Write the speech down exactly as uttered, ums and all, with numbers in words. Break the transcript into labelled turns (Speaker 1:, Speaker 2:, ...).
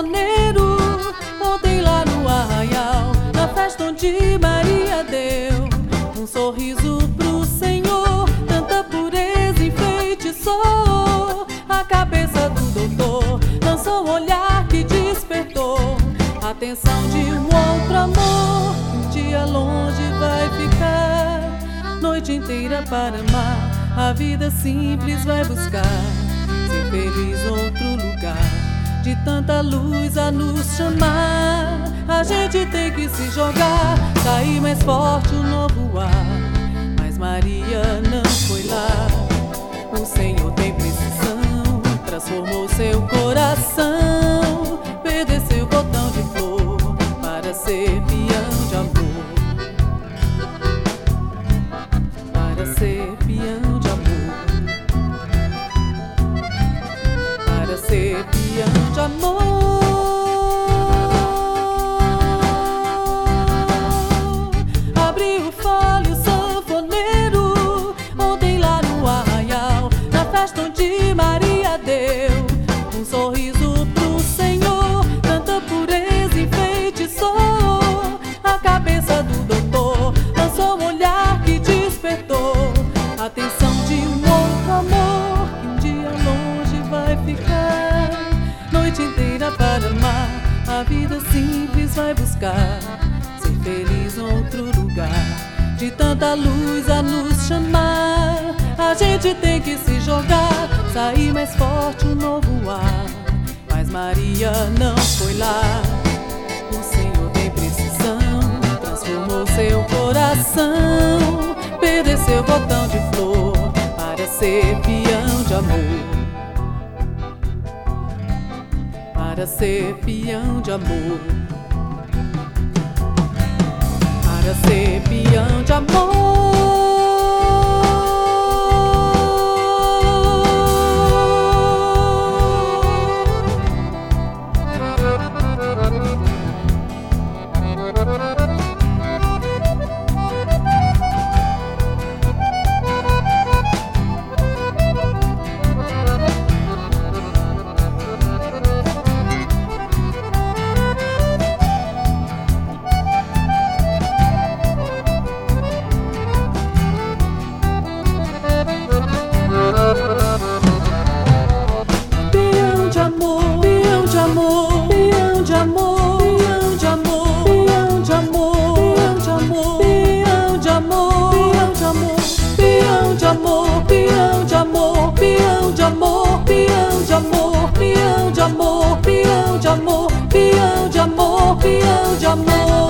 Speaker 1: sanfoneiro, ontem lá no arraial, na festa onde Maria deu um sorriso pro Senhor. Tanta pureza enfeitiçou a cabeça do doutor, lançou um olhar que despertou a atenção de um outro amor, que um dia longe vai ficar, noite inteira para amar, a vida simples vai buscar, ser feliz outro lugar. De tanta luz a nos chamar, a gente tem que se jogar, sair mais forte o novo ar. Mas Maria não foi lá, o Senhor tem precisão, transformou seu coração, perdeu seu botão de flor para ser peão de amor, para ser peão de amor, para ser peão de amor. Abriu o folho sanfoneiro, ontem lá no arraial, na festa onde Maria deu um sorriso pro Senhor. Tanta pureza enfeitiçou a cabeça do doutor, lançou um olhar que despertou a atenção de um outro amor, que um dia longe vai ficar, noite inteira para amar, a vida simples vai buscar, ser feliz em outro lugar. De tanta luz a nos chamar, a gente tem que se jogar, sair mais forte um novo ar. Mas Maria não foi lá, o Senhor tem precisão, transformou seu coração, perdeu seu botão de flor para ser peão de amor, para ser peão de amor, para ser peão de amor. Peão de amor, peão de amor, peão de amor, peão de amor, peão de amor, peão de amor, peão de amor, peão de amor, peão de amor, peão de amor, peão de amor, peão de amor, peão de amor, peão de amor, peão de amor, peão de amor.